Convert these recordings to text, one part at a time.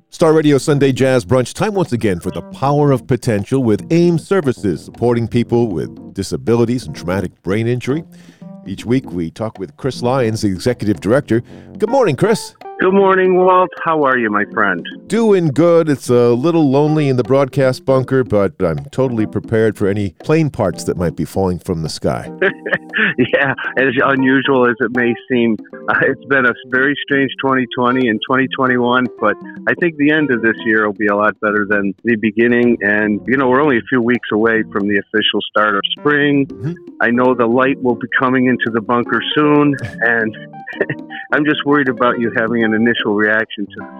Star Radio Sunday Jazz Brunch, time once again for the power of potential with AIM Services, supporting people with disabilities and traumatic brain injury. Each week we talk with Chris Lyons, the Executive Director. Good morning, Chris. Good morning, Walt. How are you, my friend? Doing good. It's a little lonely in the broadcast bunker, but I'm totally prepared for any plane parts that might be falling from the sky. Yeah, as unusual as it may seem, it's been a very strange 2020 and 2021, but I think the end of this year will be a lot better than the beginning. And, we're only a few weeks away from the official start of spring. Mm-hmm. I know the light will be coming into the bunker soon, and I'm just worried about you having an initial reaction to the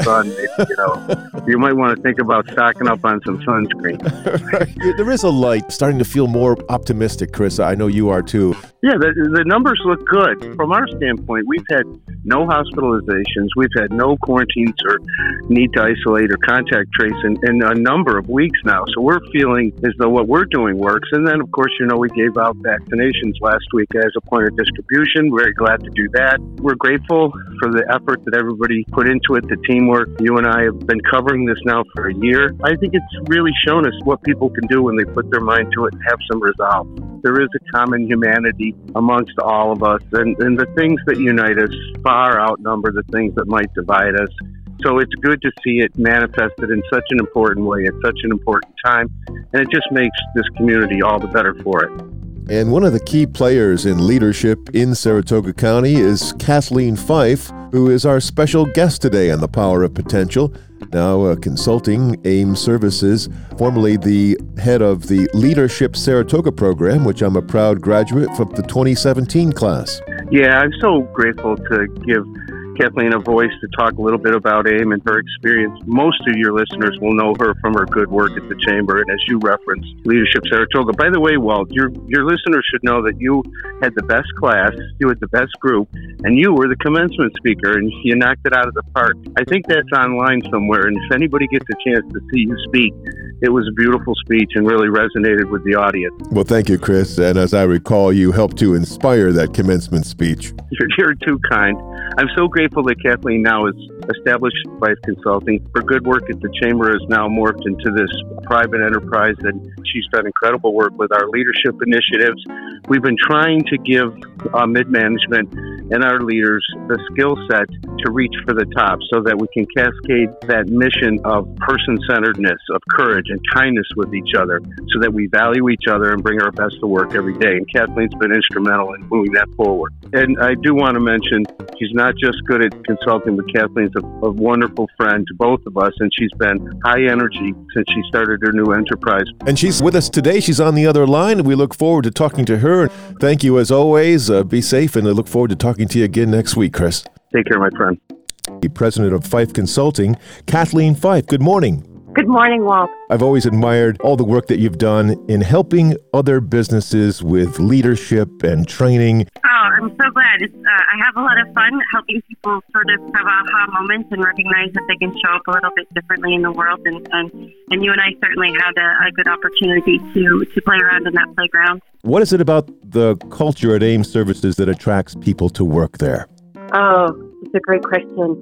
sun. You might want to think about stocking up on some sunscreen. There is a light. Starting to feel more optimistic, Chris. I know you are too. Yeah, the numbers look good. From our standpoint, we've had no hospitalizations. We've had no quarantines or need to isolate or contact trace in a number of weeks now. So we're feeling as though what we're doing works. And then, of course, we gave out vaccinations last week as a point of distribution. We're very glad to do that. We're grateful for the effort that everybody put into it, the teamwork. You and I have been covering this now for a year. I think it's really shown us what people can do when they put their mind to it and have some resolve. There is a common humanity amongst all of us, and the things that unite us far outnumber the things that might divide us. So it's good to see it manifested in such an important way at such an important time, and it just makes this community all the better for it. And one of the key players in leadership in Saratoga County is Kathleen Fife, who is our special guest today on The Power of Potential, now consulting AIM Services, formerly the head of the Leadership Saratoga program, which I'm a proud graduate from the 2017 class. Yeah, I'm so grateful to give Kathleen a voice to talk a little bit about AIM and her experience. Most of your listeners will know her from her good work at the Chamber, and as you referenced, Leadership Saratoga. By the way, Walt, your listeners should know that you had the best class, you had the best group, and you were the commencement speaker, and you knocked it out of the park. I think that's online somewhere, and if anybody gets a chance to see you speak, it was a beautiful speech and really resonated with the audience. Well, thank you, Chris. And as I recall, you helped to inspire that commencement speech. You're too kind. I'm so grateful that Kathleen now is established Fife Consulting. Her good work at the Chamber has now morphed into this private enterprise, and she's done incredible work with our leadership initiatives. We've been trying to give mid-management and our leaders the skill set to reach for the top so that we can cascade that mission of person-centeredness, of courage and kindness with each other so that we value each other and bring our best to work every day. And Kathleen's been instrumental in moving that forward. And I do want to mention, she's not just good at consulting, but Kathleen's a wonderful friend to both of us, and she's been high energy since she started her new enterprise. And she's with us today. She's on the other line, and we look forward to talking to her. Thank you as always. Be safe, and I look forward to talking to you again next week, Chris. Take care, my friend. The president of Fife Consulting, Kathleen Fife. Good morning. Good morning, Walt. I've always admired all the work that you've done in helping other businesses with leadership and training. Oh, I'm so glad. I have a lot of fun helping people sort of have aha moments and recognize that they can show up a little bit differently in the world. And you and I certainly had a good opportunity to play around in that playground. What is it about the culture at AIM Services that attracts people to work there? Oh, it's a great question.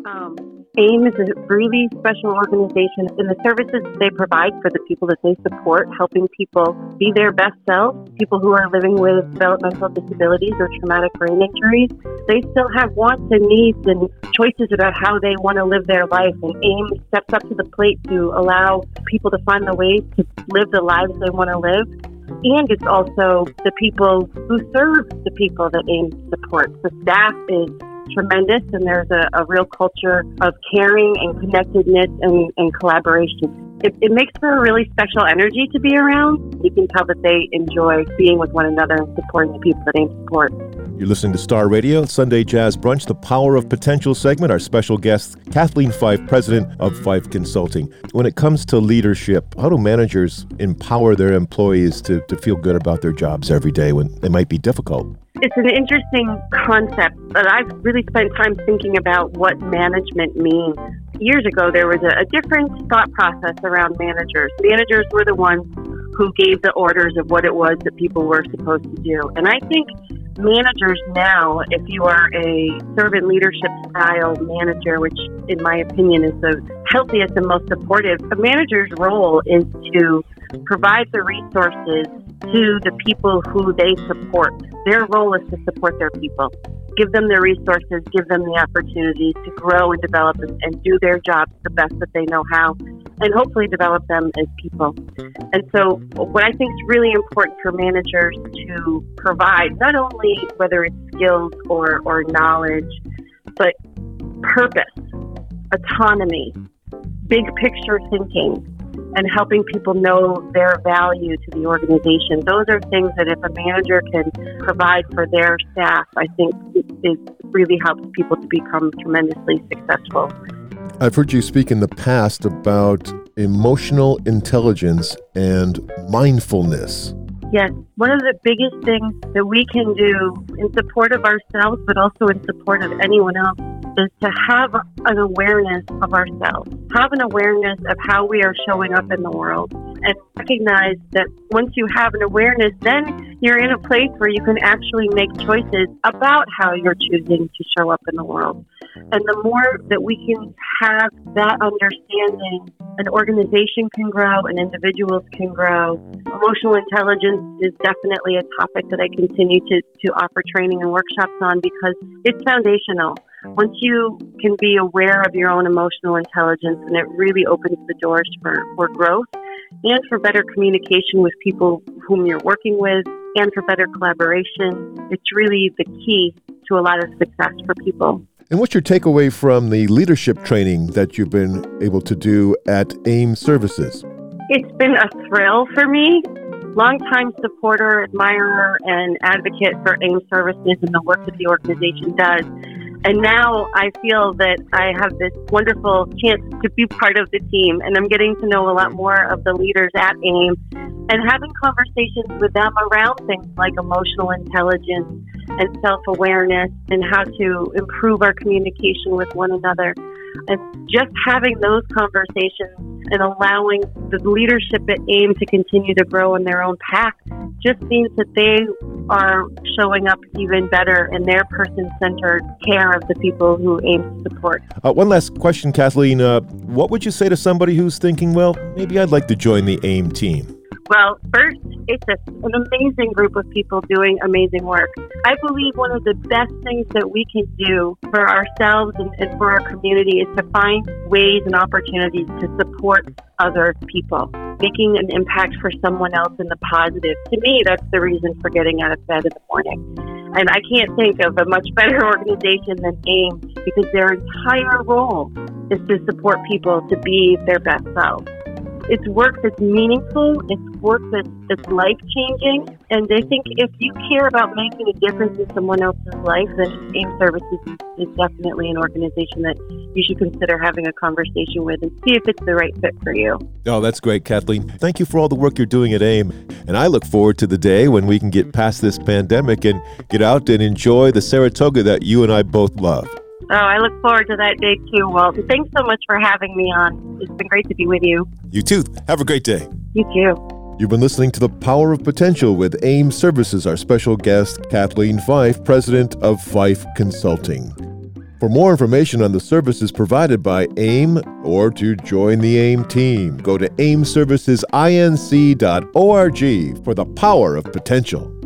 AIM is a really special organization in the services they provide for the people that they support, helping people be their best selves, people who are living with developmental disabilities or traumatic brain injuries. They still have wants and needs and choices about how they want to live their life, and AIM steps up to the plate to allow people to find the ways to live the lives they want to live. And it's also the people who serve the people that AIM supports. The staff is tremendous, and there's a real culture of caring and connectedness and collaboration. It makes for a really special energy to be around. You can tell that they enjoy being with one another and supporting the people that AIM supports. You're listening to Star Radio, Sunday Jazz Brunch, the Power of Potential segment. Our special guest, Kathleen Fife, president of Fife Consulting. When it comes to leadership, how do managers empower their employees to feel good about their jobs every day when it might be difficult? It's an interesting concept, but I've really spent time thinking about what management means. Years ago, there was a different thought process around managers. Managers were the ones who gave the orders of what it was that people were supposed to do. And I think managers now, if you are a servant leadership style manager, which in my opinion is the healthiest and most supportive. A manager's role is to provide the resources to the people who they support. Their role is to support their people. Give them the resources, give them the opportunities to grow and develop and do their jobs the best that they know how, and hopefully develop them as people. And so what I think is really important for managers to provide, not only whether it's skills or knowledge, but purpose, autonomy, big picture thinking, and helping people know their value to the organization. Those are things that if a manager can provide for their staff, I think it really helps people to become tremendously successful. I've heard you speak in the past about emotional intelligence and mindfulness. Yes, one of the biggest things that we can do in support of ourselves, but also in support of anyone else, is to have an awareness of ourselves, have an awareness of how we are showing up in the world, and recognize that once you have an awareness, then you're in a place where you can actually make choices about how you're choosing to show up in the world. And the more that we can have that understanding, an organization can grow and individuals can grow. Emotional intelligence is definitely a topic that I continue to offer training and workshops on because it's foundational. Once you can be aware of your own emotional intelligence, and it really opens the doors for growth and for better communication with people whom you're working with and for better collaboration. It's really the key to a lot of success for people. And what's your takeaway from the leadership training that you've been able to do at AIM Services? It's been a thrill for me. Longtime supporter, admirer, and advocate for AIM Services and the work that the organization does. And now I feel that I have this wonderful chance to be part of the team, and I'm getting to know a lot more of the leaders at AIM and having conversations with them around things like emotional intelligence and self-awareness and how to improve our communication with one another. And just having those conversations and allowing the leadership at AIM to continue to grow in their own path just means that they are showing up even better in their person-centered care of the people who AIM to support. One last question, Kathleen. What would you say to somebody who's thinking, well, maybe I'd like to join the AIM team? Well, first, it's an amazing group of people doing amazing work. I believe one of the best things that we can do for ourselves and for our community is to find ways and opportunities to support other people, making an impact for someone else in the positive. To me, that's the reason for getting out of bed in the morning. And I can't think of a much better organization than AIM because their entire role is to support people to be their best selves. It's work that's meaningful, it's work that's life-changing, and I think if you care about making a difference in someone else's life, then AIM Services is definitely an organization that you should consider having a conversation with and see if it's the right fit for you. Oh, that's great, Kathleen. Thank you for all the work you're doing at AIM, and I look forward to the day when we can get past this pandemic and get out and enjoy the Saratoga that you and I both love. Oh, I look forward to that day too, Walt. Thanks so much for having me on. It's been great to be with you. You too. Have a great day. You too. You've been listening to The Power of Potential with AIM Services, our special guest, Kathleen Fife, president of Fife Consulting. For more information on the services provided by AIM or to join the AIM team, go to aimservicesinc.org for The Power of Potential.